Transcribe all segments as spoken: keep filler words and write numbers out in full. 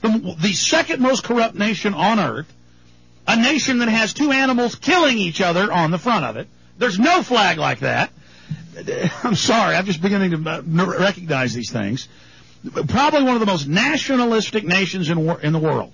the, the second most corrupt nation on earth, a nation that has two animals killing each other on the front of it. There's no flag like that. I'm sorry, I'm just beginning to recognize these things. Probably one of the most nationalistic nations in, in the world.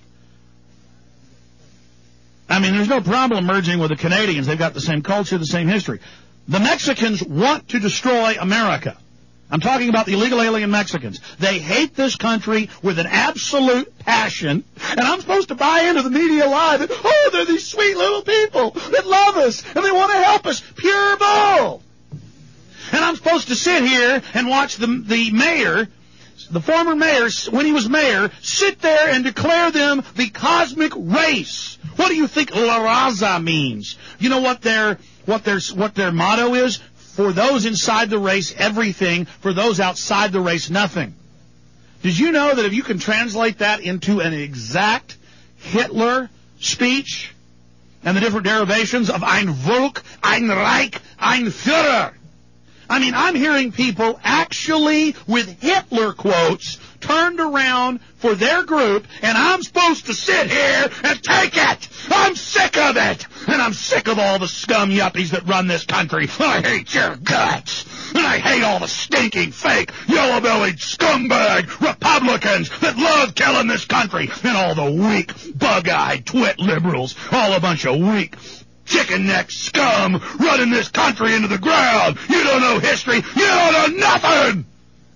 I mean, there's no problem merging with the Canadians. They've got the same culture, the same history. The Mexicans want to destroy America. I'm talking about the illegal alien Mexicans. They hate this country with an absolute passion, and I'm supposed to buy into the media lie that, oh, they're these sweet little people that love us, and they want to help us. Pure bull! And I'm supposed to sit here and watch the, the mayor, the former mayor, when he was mayor, sit there and declare them the cosmic race. What do you think La Raza means? You know what their, what their, what their motto is? For those inside the race, everything. For those outside the race, nothing. Did you know that if you can translate that into an exact Hitler speech and the different derivations of ein Volk, ein Reich, ein Führer? I mean, I'm hearing people actually with Hitler quotes turned around for their group, and I'm supposed to sit here and take it. I'm sick of it. And I'm sick of all the scum yuppies that run this country. I hate your guts. And I hate all the stinking, fake, yellow-bellied scumbag Republicans that love killing this country. And all the weak, bug-eyed twit liberals. All a bunch of weak, chicken-necked scum running this country into the ground. You don't know history. You don't know nothing.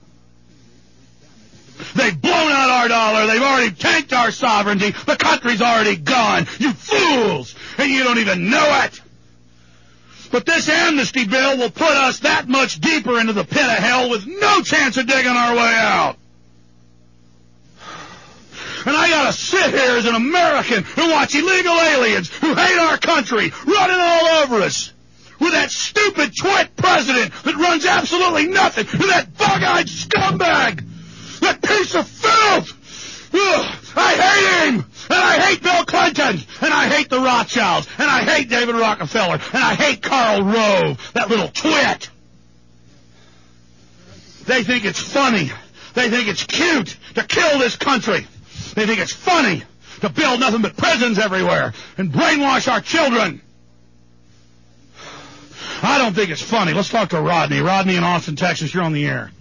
They've blown out our dollar. They've already tanked our sovereignty. The country's already gone. You fools. And you don't even know it. But this amnesty bill will put us that much deeper into the pit of hell with no chance of digging our way out. And I gotta sit here as an American who watch illegal aliens who hate our country running all over us with that stupid twit president that runs absolutely nothing, and that bug-eyed scumbag, that piece of filth. Ugh, I hate him, and I hate Bill Clinton, and I hate the Rothschilds, and I hate David Rockefeller, and I hate Karl Rove, that little twit. They think it's funny. They think it's cute to kill this country. They think it's funny to build nothing but prisons everywhere and brainwash our children. I don't think it's funny. Let's talk to Rodney. Rodney in Austin, Texas, you're on the air.